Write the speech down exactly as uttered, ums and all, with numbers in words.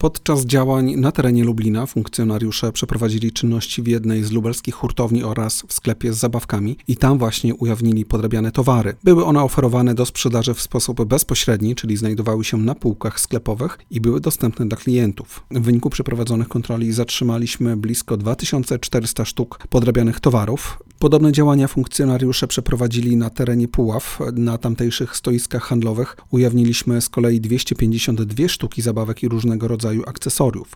Podczas działań na terenie Lublina funkcjonariusze przeprowadzili czynności w jednej z lubelskich hurtowni oraz w sklepie z zabawkami i tam właśnie ujawnili podrabiane towary. Były one oferowane do sprzedaży w sposób bezpośredni, czyli znajdowały się na półkach sklepowych i były dostępne dla klientów. W wyniku przeprowadzonych kontroli zatrzymaliśmy blisko dwa tysiące czterysta sztuk podrabianych towarów. Podobne działania funkcjonariusze przeprowadzili na terenie Puław. Na tamtejszych stoiskach handlowych ujawniliśmy z kolei dwieście pięćdziesiąt dwie sztuki zabawek i różnego rodzaju akcesoriów.